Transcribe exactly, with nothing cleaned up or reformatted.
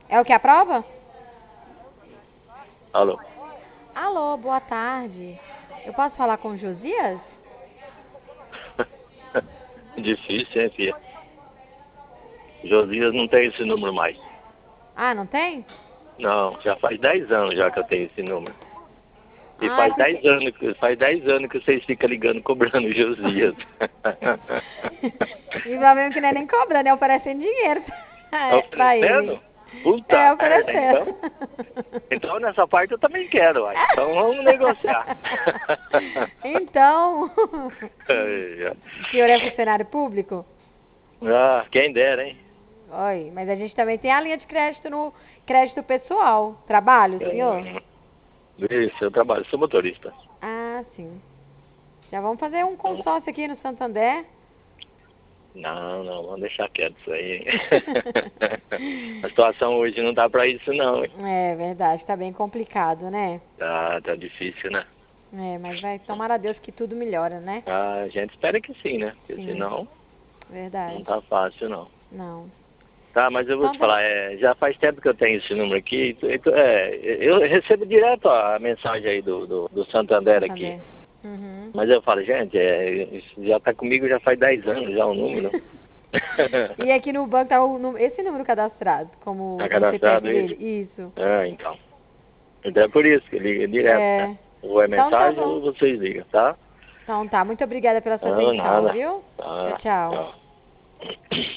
É o que aprova? Alô? Alô, boa tarde. Eu posso falar com o Josias? Difícil, hein, filha? Josias não tem esse número mais. Ah, não tem? Não, já faz dez anos já que eu tenho esse número. E Ah, é faz porque. dez anos, que- faz dez anos que vocês ficam ligando cobrando Josias. E o problema é que não é nem cobrando, é oferecendo dinheiro pra, pra ele. Oferecendo? É, Puta merda, oferecendo. então. Então nessa parte eu também quero, uai. Então vamos negociar. Então, Ai, ai. o senhor é funcionário público? Ah, quem dera, hein? Oi, mas a gente também tem a linha de crédito no crédito pessoal. Trabalho, senhor? Hum, Isso, eu trabalho, sou motorista. Ah, sim. Já vamos fazer um consórcio aqui no Santander. Não, não, vamos deixar quieto isso aí, hein? A situação hoje não dá pra isso não, hein? É verdade, tá bem complicado, né? Tá, tá difícil, né? É, mas vai tomar a Deus que tudo melhora, né? Ah, a gente espera que sim, né? Porque Sim, senão não verdade. tá fácil, não. Não. Tá, mas eu vou Então te tá. falar, é, já faz tempo que eu tenho esse número aqui. Então, é, eu recebo direto a mensagem aí do, do, do Santander aqui. Santander. Uhum. Mas eu falo, gente, é, isso já tá comigo já faz dez anos já o número. E aqui no banco tá o nu- esse número cadastrado, como Tá no C P F cadastrado dele. isso? Isso. Ah, então. Então é por isso que liga direto, né? É. Ou é Então tá mensagem bom. ou vocês ligam, tá? Então tá. Muito obrigada pela sua Não, atenção, nada. viu? Tchau, Tá, tchau. tchau.